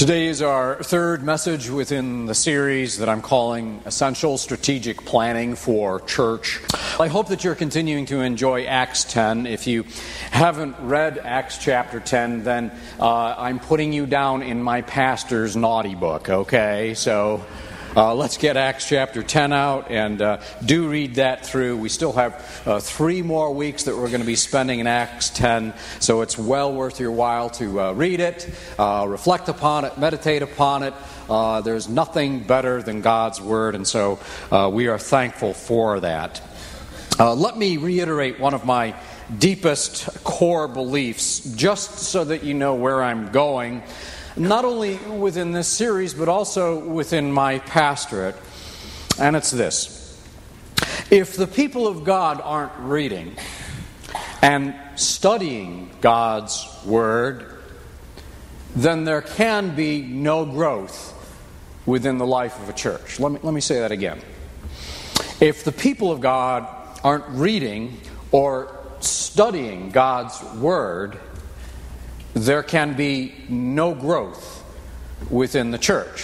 Today is our third message within the series that I'm calling Essential Strategic Planning for Church. I hope that you're continuing to enjoy Acts 10. If you haven't read Acts chapter 10, then I'm putting you down in my pastor's naughty book, okay? So let's get Acts chapter 10 out and do read that through. We still have 3 more weeks that we're going to be spending in Acts 10, so it's well worth your while to read it, reflect upon it, meditate upon it. There's nothing better than God's Word, and so we are thankful for that. Let me reiterate one of my deepest core beliefs, just so that you know where I'm going, not only within this series, but also within my pastorate. And it's this: if the people of God aren't reading and studying God's Word, then there can be no growth within the life of a church. Let me say that again. If the people of God aren't reading or studying God's Word, there can be no growth within the church.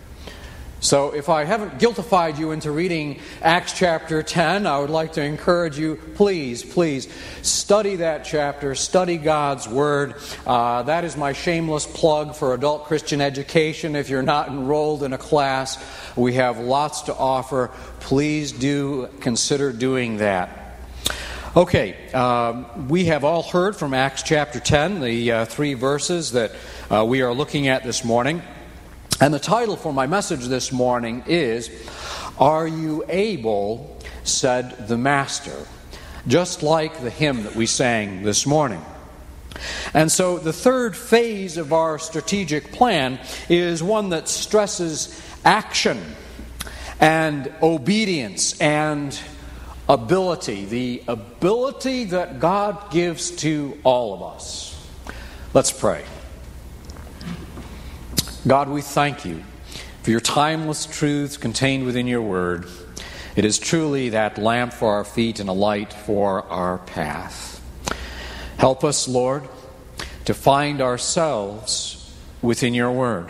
So if I haven't guiltified you into reading Acts chapter 10, I would like to encourage you, please study that chapter, study God's Word. That is my shameless plug for adult Christian education. If you're not enrolled in a class, we have lots to offer. Please do consider doing that. Okay, we have all heard from Acts chapter 10, the 3 verses that we are looking at this morning. And the title for my message this morning is, "Are You Able, Said the Master," just like the hymn that we sang this morning. And so the third phase of our strategic plan is one that stresses action and obedience and ability, the ability that God gives to all of us. Let's pray. God, we thank you for your timeless truths contained within your word. It is truly that lamp for our feet and a light for our path. Help us, Lord, to find ourselves within your word.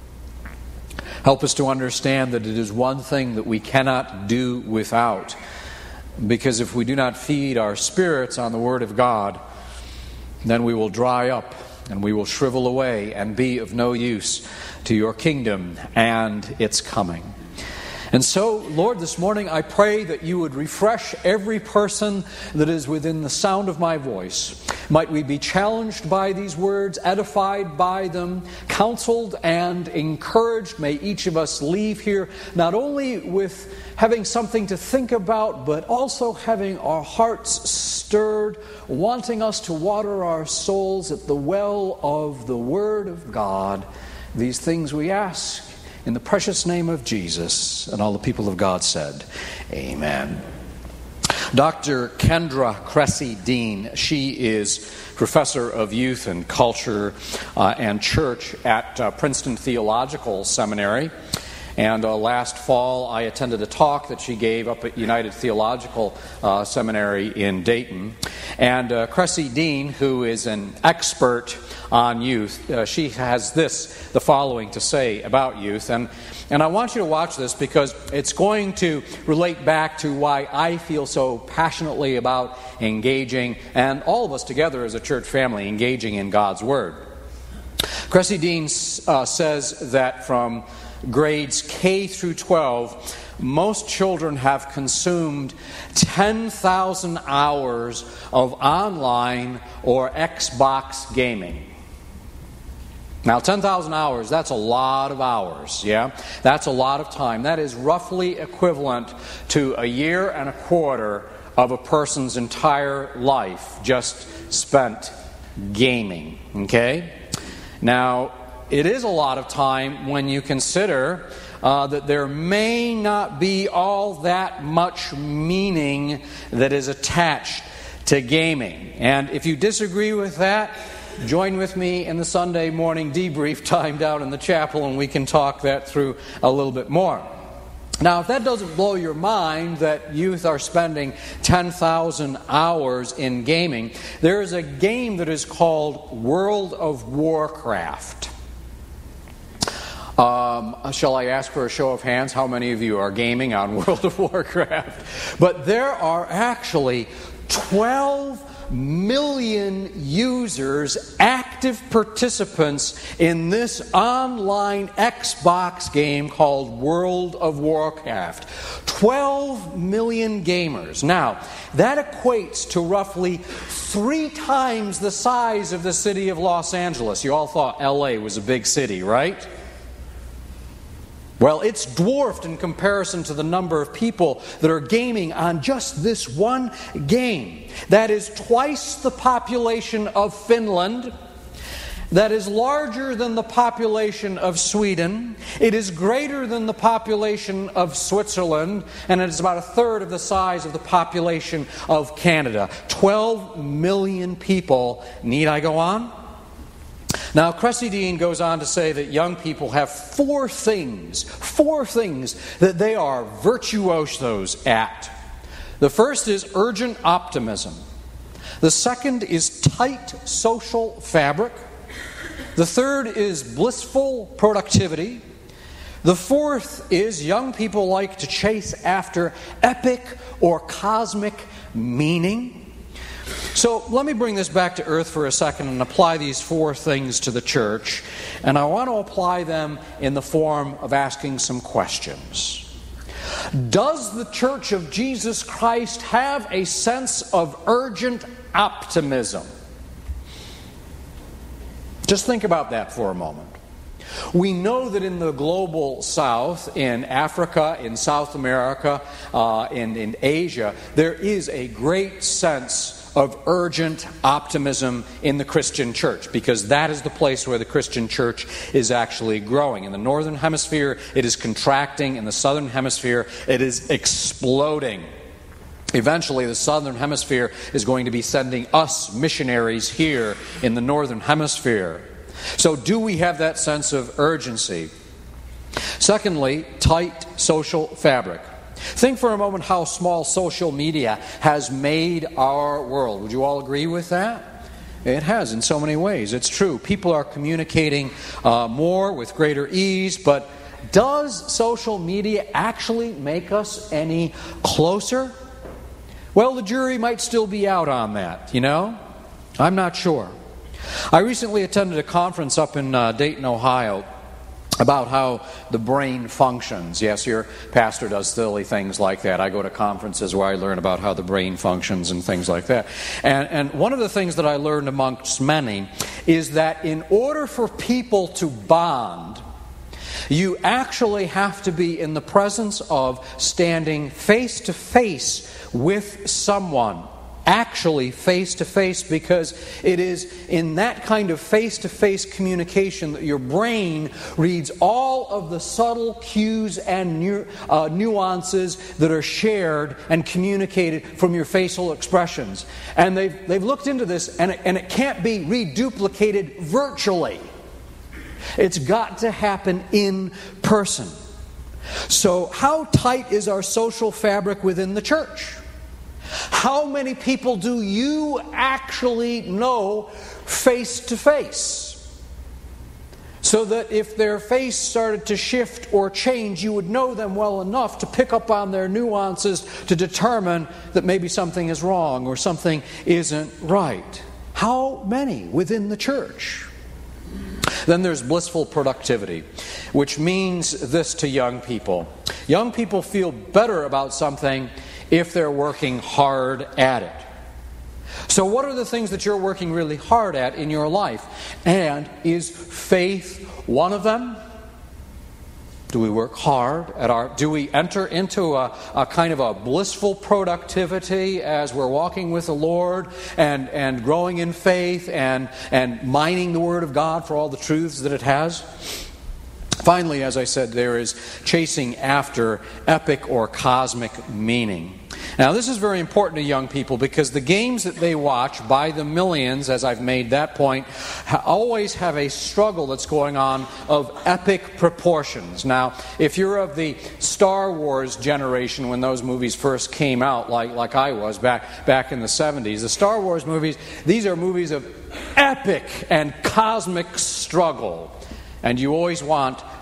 Help us to understand that it is one thing that we cannot do without. Because if we do not feed our spirits on the Word of God, then we will dry up and we will shrivel away and be of no use to your kingdom and its coming. And so, Lord, this morning I pray that you would refresh every person that is within the sound of my voice. Might we be challenged by these words, edified by them, counseled and encouraged. May each of us leave here not only with having something to think about, but also having our hearts stirred, wanting us to water our souls at the well of the Word of God. These things we ask in the precious name of Jesus. And all the people of God said, Amen. Dr. Kendra Cressy Dean, she is professor of youth and culture and church at Princeton Theological Seminary. And last fall, I attended a talk that she gave up at United Theological Seminary in Dayton. And Cressy Dean, who is an expert on youth, she has the following to say about youth. And I want you to watch this because it's going to relate back to why I feel so passionately about engaging, and all of us together as a church family, engaging in God's Word. Cressy Dean says that from grades K through 12, most children have consumed 10,000 hours of online or Xbox gaming. Now, 10,000 hours, that's a lot of hours, yeah? That's a lot of time. That is roughly equivalent to a year and a quarter of a person's entire life just spent gaming, okay? Now, it is a lot of time when you consider that there may not be all that much meaning that is attached to gaming. And if you disagree with that, join with me in the Sunday morning debrief time down in the chapel and we can talk that through a little bit more. Now, if that doesn't blow your mind that youth are spending 10,000 hours in gaming, there is a game that is called World of Warcraft. Shall I ask for a show of hands? How many of you are gaming on World of Warcraft? But there are actually 12 million users, active participants in this online Xbox game called World of Warcraft. 12 million gamers. Now, that equates to roughly 3 times the size of the city of Los Angeles. You all thought LA was a big city, right? Well, it's dwarfed in comparison to the number of people that are gaming on just this one game. That is twice the population of Finland. That is larger than the population of Sweden. It is greater than the population of Switzerland. And it is about a third of the size of the population of Canada. 12 million people. Need I go on? Now, Cressy Dean goes on to say that young people have 4 things that they are virtuosos at. The first is urgent optimism. The second is tight social fabric. The third is blissful productivity. The fourth is young people like to chase after epic or cosmic meaning. So let me bring this back to earth for a second and apply these 4 things to the church. And I want to apply them in the form of asking some questions. Does the Church of Jesus Christ have a sense of urgent optimism? Just think about that for a moment. We know that in the global south, in Africa, in South America, in Asia, there is a great sense of urgent optimism in the Christian church, because that is the place where the Christian church is actually growing. In the northern hemisphere, it is contracting. In the southern hemisphere, it is exploding. Eventually, the southern hemisphere is going to be sending us missionaries here in the northern hemisphere. So do we have that sense of urgency? Secondly, tight social fabric. Think for a moment how small social media has made our world. Would you all agree with that? It has in so many ways. It's true. People are communicating more with greater ease, but does social media actually make us any closer? Well, the jury might still be out on that, you know? I'm not sure. I recently attended a conference up in Dayton, Ohio, about how the brain functions. Yes, your pastor does silly things like that. I go to conferences where I learn about how the brain functions and things like that. And one of the things that I learned amongst many is that in order for people to bond, you actually have to be in the presence of standing face to face with someone. Actually face to face, because it is in that kind of face to face communication that your brain reads all of the subtle cues and nuances that are shared and communicated from your facial expressions. And they've looked into this, and it can't be reduplicated virtually. It's got to happen in person. So how tight is our social fabric within the church? How many people do you actually know face to face? So that if their face started to shift or change, you would know them well enough to pick up on their nuances to determine that maybe something is wrong or something isn't right. How many within the church? Then there's blissful productivity, which means this to young people. Young people feel better about something if they're working hard at it. So what are the things that you're working really hard at in your life? And is faith one of them? Do we work hard at do we enter into a kind of a blissful productivity as we're walking with the Lord and growing in faith and mining the Word of God for all the truths that it has? Finally, as I said, there is chasing after epic or cosmic meaning. Now, this is very important to young people because the games that they watch by the millions, as I've made that point, always have a struggle that's going on of epic proportions. Now, if you're of the Star Wars generation when those movies first came out, like I was back in the 70s, the Star Wars movies, these are movies of epic and cosmic struggle. And you always want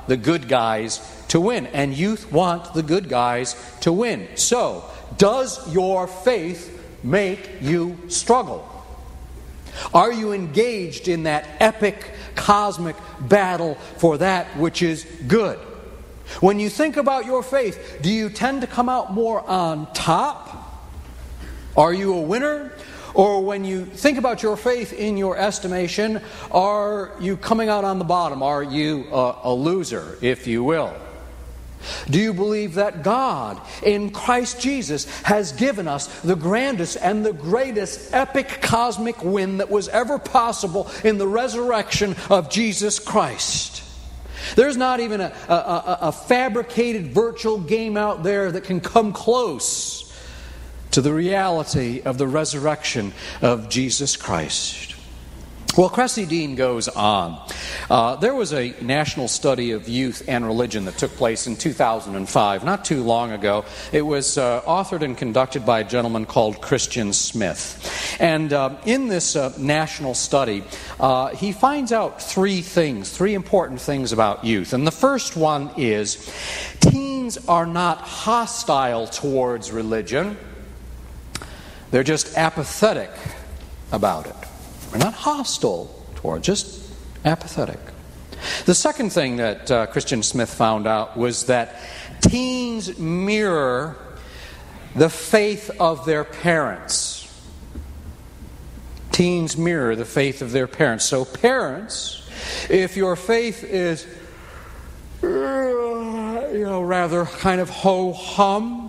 the good guys to win. And youth want the good guys to win. So, does your faith make you struggle? Are you engaged in that epic cosmic battle for that which is good? When you think about your faith, do you tend to come out more on top? Are you a winner? Or when you think about your faith in your estimation, are you coming out on the bottom? Are you a loser, if you will? Do you believe that God in Christ Jesus has given us the grandest and the greatest epic cosmic win that was ever possible in the resurrection of Jesus Christ? There's not even a fabricated virtual game out there that can come close to the reality of the resurrection of Jesus Christ. Well, Cressy Dean goes on. There was a national study of youth and religion that took place in 2005, not too long ago. It was authored and conducted by a gentleman called Christian Smith. And in this national study, he finds out three important things about youth. And the first one is, teens are not hostile towards religion. They're just apathetic about it. They're not hostile toward, just apathetic. The second thing that Christian Smith found out was that teens mirror the faith of their parents. Teens mirror the faith of their parents. So parents, if your faith is rather kind of ho-hum,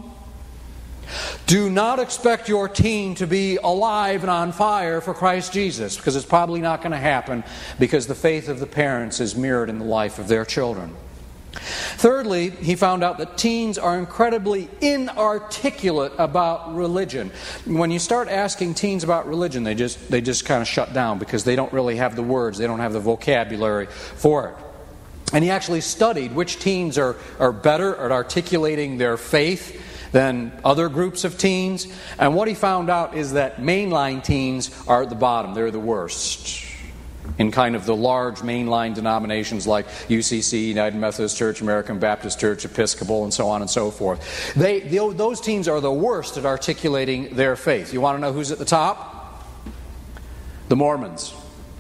do not expect your teen to be alive and on fire for Christ Jesus, because it's probably not going to happen, because the faith of the parents is mirrored in the life of their children. Thirdly, he found out that teens are incredibly inarticulate about religion. When you start asking teens about religion, they just kind of shut down, because they don't really have the words, they don't have the vocabulary for it. And he actually studied which teens are better at articulating their faith than other groups of teens. And what he found out is that mainline teens are at the bottom. They're the worst. In kind of the large mainline denominations like UCC, United Methodist Church, American Baptist Church, Episcopal, and so on and so forth. Those teens are the worst at articulating their faith. You want to know who's at the top? The Mormons.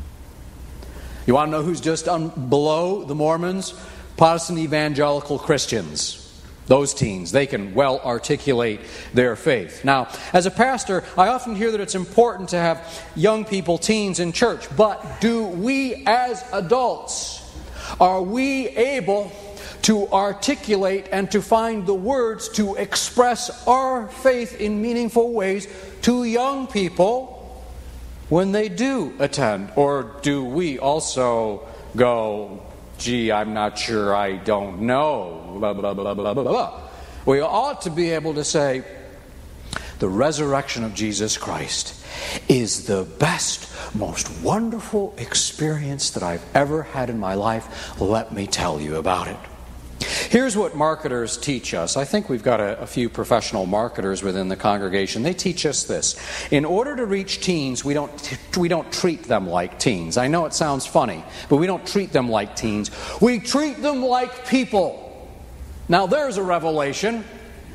You want to know who's just below the Mormons? Protestant evangelical Christians. Those teens, they can well articulate their faith. Now, as a pastor, I often hear that it's important to have young people, teens, in church. But do we as adults, are we able to articulate and to find the words to express our faith in meaningful ways to young people when they do attend? Or do we also go, gee, I'm not sure, I don't know, blah, blah, blah, blah, blah, blah. We ought to be able to say, the resurrection of Jesus Christ is the best, most wonderful experience that I've ever had in my life. Let me tell you about it. Here's what marketers teach us. I think we've got a few professional marketers within the congregation. They teach us this. In order to reach teens, we don't treat them like teens. I know it sounds funny, but we don't treat them like teens. We treat them like people. Now there's a revelation.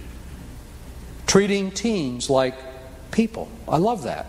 Treating teens like people. I love that.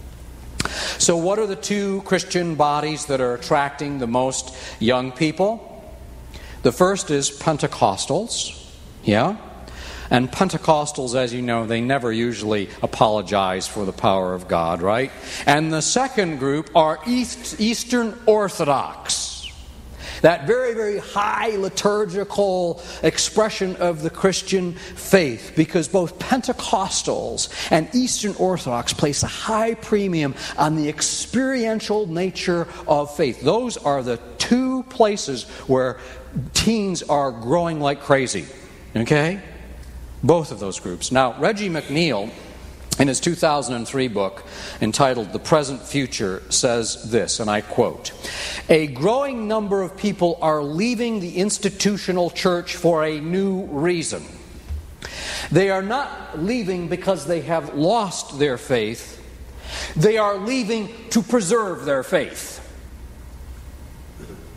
So what are the two Christian bodies that are attracting the most young people? The first is Pentecostals, yeah? And Pentecostals, as you know, they never usually apologize for the power of God, right? And the second group are Eastern Orthodox. That very, very high liturgical expression of the Christian faith, because both Pentecostals and Eastern Orthodox place a high premium on the experiential nature of faith. Those are the two places where teens are growing like crazy. Okay? Both of those groups. Now, Reggie McNeil, in his 2003 book entitled The Present Future, says this, and I quote, "A growing number of people are leaving the institutional church for a new reason. They are not leaving because they have lost their faith. They are leaving to preserve their faith.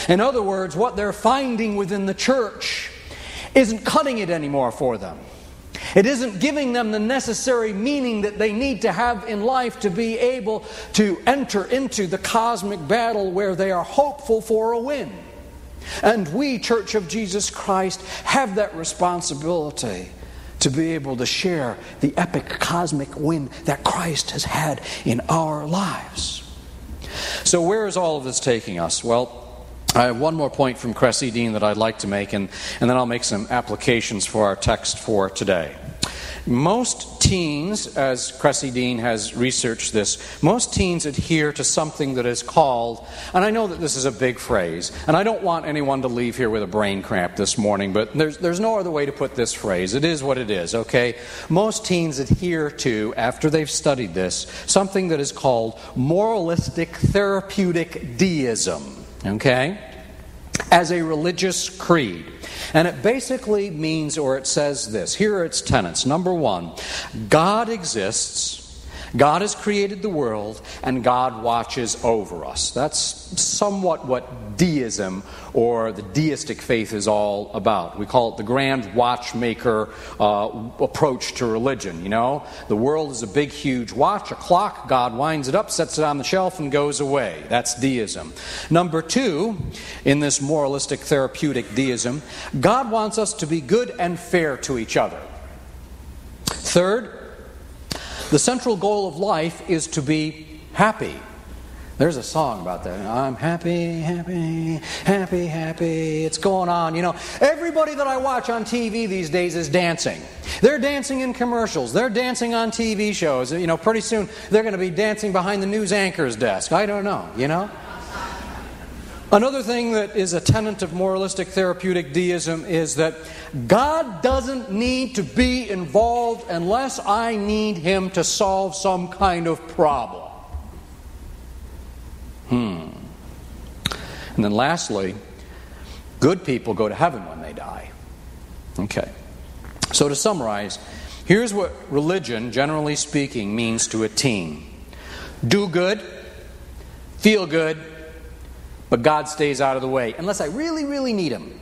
In other words, what they're finding within the church isn't cutting it anymore for them. It isn't giving them the necessary meaning that they need to have in life to be able to enter into the cosmic battle where they are hopeful for a win. And we, Church of Jesus Christ, have that responsibility to be able to share the epic cosmic win that Christ has had in our lives. So where is all of this taking us? Well, I have one more point from Cressy Dean that I'd like to make, and then I'll make some applications for our text for today. Most teens, as Cressy Dean has researched this, most teens adhere to something that is called, and I know that this is a big phrase, and I don't want anyone to leave here with a brain cramp this morning, but there's no other way to put this phrase. It is what it is, okay? Most teens adhere to, after they've studied this, something that is called moralistic therapeutic deism, okay? As a religious creed. And it basically means, or it says this. Here are its tenets. Number one, God exists, God has created the world, and God watches over us. That's somewhat what deism or the deistic faith is all about. We call it the grand watchmaker approach to religion, you know. The world is a big, huge watch, a clock. God winds it up, sets it on the shelf, and goes away. That's deism. Number two, in this moralistic therapeutic deism, God wants us to be good and fair to each other. Third, the central goal of life is to be happy. There's a song about that. I'm happy, happy, happy, happy. It's going on. You know, everybody that I watch on TV these days is dancing. They're dancing in commercials. They're dancing on TV shows. You know, pretty soon they're going to be dancing behind the news anchor's desk. I don't know, you know. Another thing that is a tenet of moralistic therapeutic deism is that God doesn't need to be involved unless I need Him to solve some kind of problem. And then lastly, good people go to heaven when they die. Okay. So to summarize, here's what religion, generally speaking, means to a teen. Do good, feel good, but God stays out of the way, unless I really, really need Him.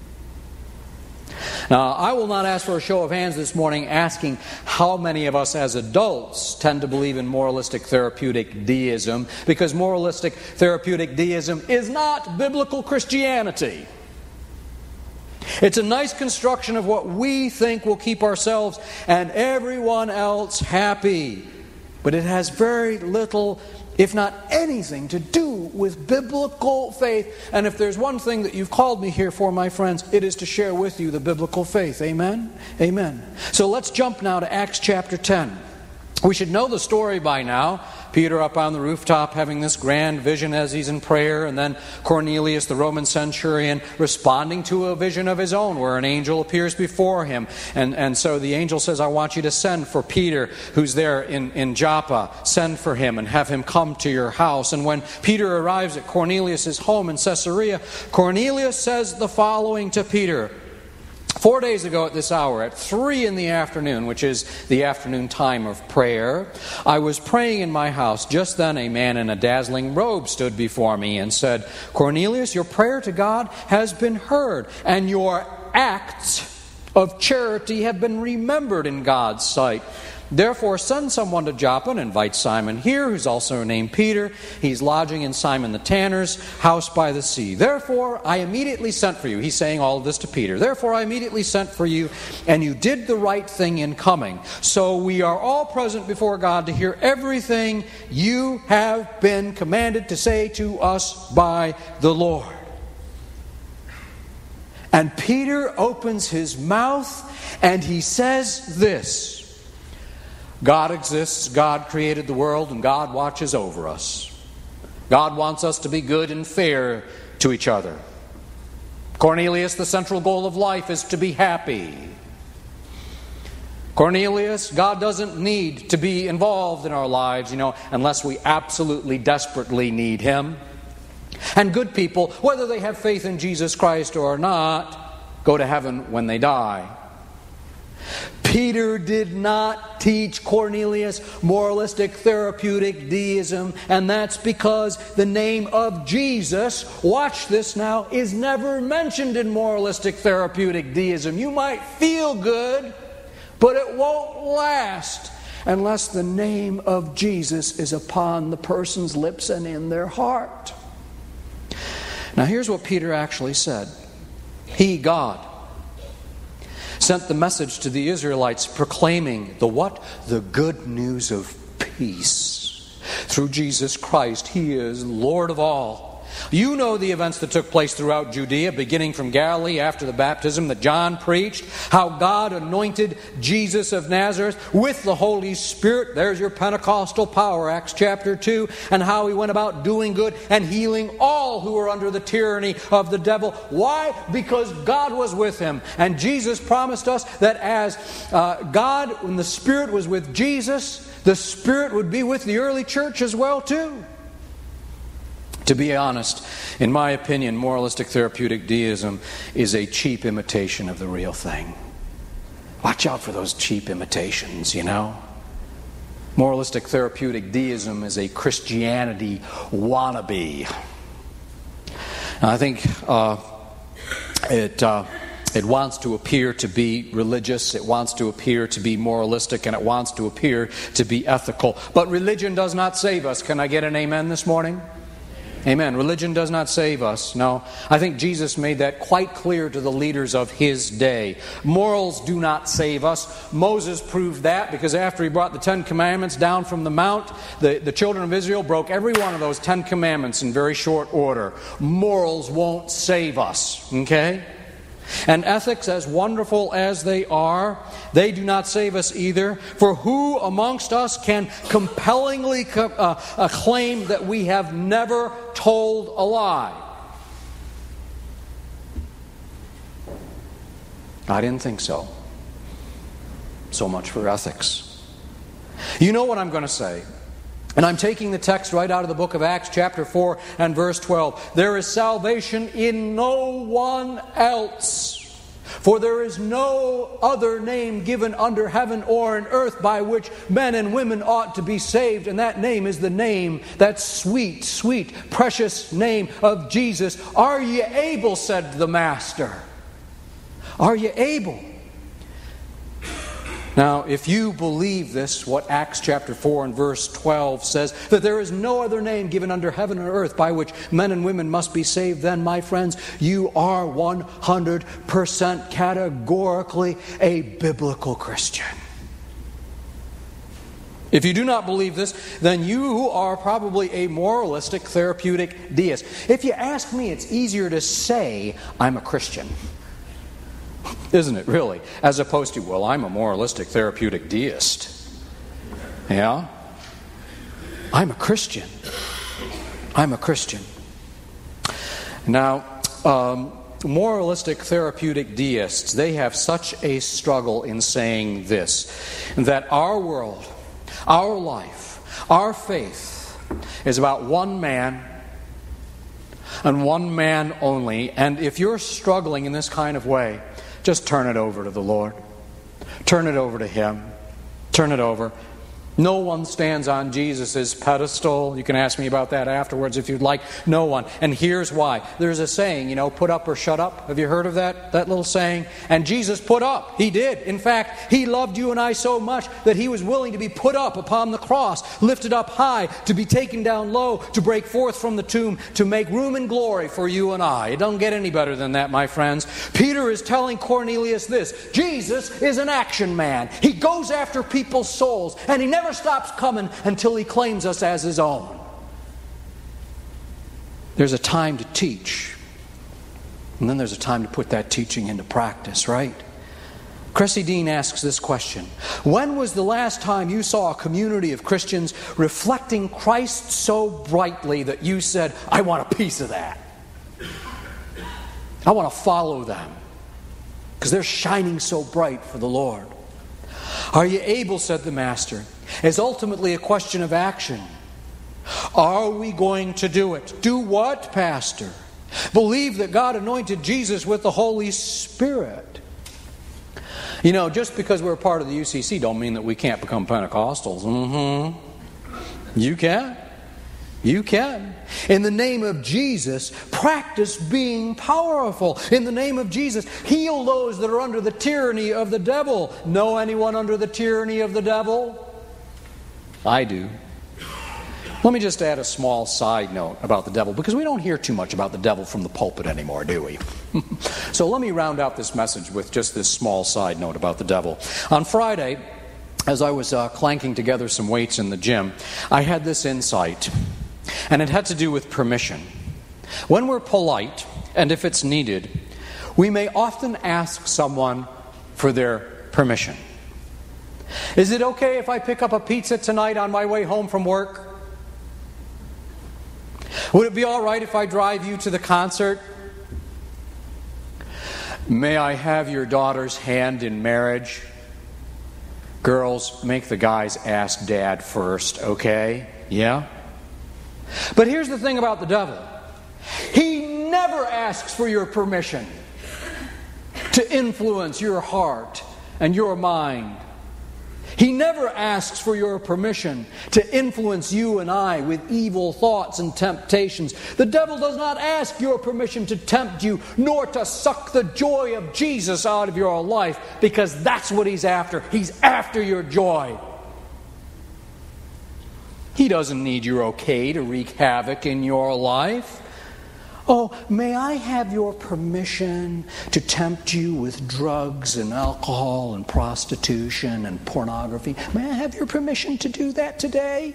Now, I will not ask for a show of hands this morning asking how many of us as adults tend to believe in moralistic therapeutic deism, because moralistic therapeutic deism is not biblical Christianity. It's a nice construction of what we think will keep ourselves and everyone else happy. But it has very little, if not anything, to do with biblical faith. And if there's one thing that you've called me here for, my friends, it is to share with you the biblical faith. Amen? Amen. So let's jump now to Acts chapter 10. We should know the story by now. Peter up on the rooftop having this grand vision as he's in prayer, and then Cornelius, the Roman centurion, responding to a vision of his own where an angel appears before him. And so the angel says, I want you to send for Peter, who's there in Joppa. Send for him and have him come to your house. And when Peter arrives at Cornelius' home in Caesarea, Cornelius says the following to Peter. 4 days ago at this hour, at 3 in the afternoon, which is the afternoon time of prayer, I was praying in my house. Just then a man in a dazzling robe stood before me and said, Cornelius, your prayer to God has been heard, and your acts of charity have been remembered in God's sight. Therefore, send someone to Joppa and invite Simon here, who's also named Peter. He's lodging in Simon the tanner's house by the sea. Therefore, I immediately sent for you. He's saying all of this to Peter. Therefore, I immediately sent for you, and you did the right thing in coming. So we are all present before God to hear everything you have been commanded to say to us by the Lord. And Peter opens his mouth, and he says this. God exists, God created the world, and God watches over us. God wants us to be good and fair to each other. Cornelius, the central goal of life is to be happy. Cornelius, God doesn't need to be involved in our lives, unless we absolutely, desperately need Him. And good people, whether they have faith in Jesus Christ or not, go to heaven when they die. Peter did not teach Cornelius moralistic therapeutic deism, and that's because the name of Jesus, watch this now, is never mentioned in moralistic therapeutic deism. You might feel good, but it won't last unless the name of Jesus is upon the person's lips and in their heart. Now here's what Peter actually said. He, God, sent the message to the Israelites proclaiming the what? The good news of peace. Through Jesus Christ, He is Lord of all. You know the events that took place throughout Judea, beginning from Galilee after the baptism that John preached, how God anointed Jesus of Nazareth with the Holy Spirit. There's your Pentecostal power, Acts chapter 2, and how He went about doing good and healing all who were under the tyranny of the devil. Why? Because God was with Him. And Jesus promised us that as God, when the Spirit was with Jesus, the Spirit would be with the early church as well too. To be honest, in my opinion, moralistic therapeutic deism is a cheap imitation of the real thing. Watch out for those cheap imitations, you know. Moralistic therapeutic deism is a Christianity wannabe. Now, I think it wants to appear to be religious, it wants to appear to be moralistic, and it wants to appear to be ethical. But religion does not save us. Can I get an amen this morning? Amen. Religion does not save us. No. I think Jesus made that quite clear to the leaders of His day. Morals do not save us. Moses proved that because after he brought the 10 Commandments down from the mount, the children of Israel broke every one of those 10 Commandments in very short order. Morals won't save us. Okay? And ethics, as wonderful as they are, they do not save us either. For who amongst us can compellingly claim that we have never told a lie? I didn't think so. So much for ethics. You know what I'm going to say. And I'm taking the text right out of the book of Acts chapter 4 and verse 12. There is salvation in no one else. For there is no other name given under heaven or in earth by which men and women ought to be saved. And that name is the name, that sweet, sweet, precious name of Jesus. Are ye able, said the Master. Are ye able? Now, if you believe this, what Acts chapter 4 and verse 12 says, that there is no other name given under heaven and earth by which men and women must be saved, then, my friends, you are 100% categorically a biblical Christian. If you do not believe this, then you are probably a moralistic therapeutic deist. If you ask me, it's easier to say, I'm a Christian. Isn't it, really? As opposed to, well, I'm a moralistic therapeutic deist. Yeah? I'm a Christian. I'm a Christian. Now, moralistic therapeutic deists, they have such a struggle in saying this, that our world, our life, our faith is about one man and one man only. And if you're struggling in this kind of way, just turn it over to the Lord. Turn it over to Him. Turn it over. No one stands on Jesus' pedestal. You can ask me about that afterwards if you'd like. No one. And here's why. There's a saying, put up or shut up. Have you heard of that little saying? And Jesus put up. He did. In fact, He loved you and I so much that He was willing to be put up upon the cross, lifted up high, to be taken down low, to break forth from the tomb, to make room in glory for you and I. It don't get any better than that, my friends. Peter is telling Cornelius this. Jesus is an action man. He goes after people's souls, and He never stops coming until He claims us as His own. There's a time to teach, and then there's a time to put that teaching into practice, right? Cressy Dean asks this question. When was the last time you saw a community of Christians reflecting Christ so brightly that you said, I want a piece of that? I want to follow them because they're shining so bright for the Lord. Are you able, said the Master, is ultimately a question of action. Are we going to do it? Do what, Pastor? Believe that God anointed Jesus with the Holy Spirit. You know, just because we're part of the UCC don't mean that we can't become Pentecostals. You can. You can. In the name of Jesus, practice being powerful. In the name of Jesus, heal those that are under the tyranny of the devil. Know anyone under the tyranny of the devil? I do. Let me just add a small side note about the devil, because we don't hear too much about the devil from the pulpit anymore, do we? So let me round out this message with just this small side note about the devil. On Friday, as I was clanking together some weights in the gym, I had this insight, and it had to do with permission. When we're polite, and if it's needed, we may often ask someone for their permission. Is it okay if I pick up a pizza tonight on my way home from work? Would it be all right if I drive you to the concert? May I have your daughter's hand in marriage? Girls, make the guys ask Dad first, okay? Yeah? But here's the thing about the devil. He never asks for your permission to influence your heart and your mind. He never asks for your permission to influence you and I with evil thoughts and temptations. The devil does not ask your permission to tempt you, nor to suck the joy of Jesus out of your life, because that's what he's after. He's after your joy. He doesn't need your okay to wreak havoc in your life. Oh, may I have your permission to tempt you with drugs and alcohol and prostitution and pornography? May I have your permission to do that today?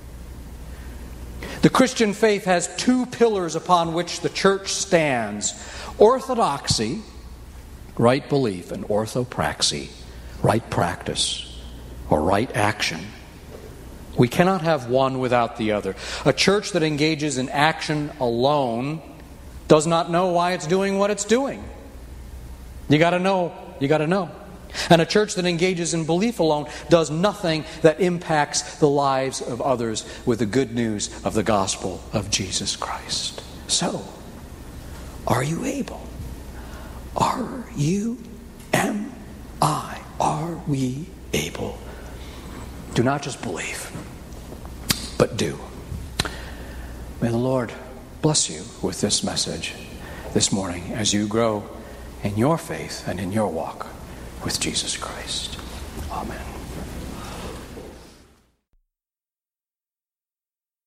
The Christian faith has two pillars upon which the church stands: orthodoxy, right belief, and orthopraxy, right practice or right action. We cannot have one without the other. A church that engages in action alone does not know why it's doing what it's doing. You got to know. You got to know. And a church that engages in belief alone does nothing that impacts the lives of others with the good news of the gospel of Jesus Christ. So, are you able? Are you? Am I? Are we able? Do not just believe, but do. May the Lord bless you with this message this morning as you grow in your faith and in your walk with Jesus Christ. Amen.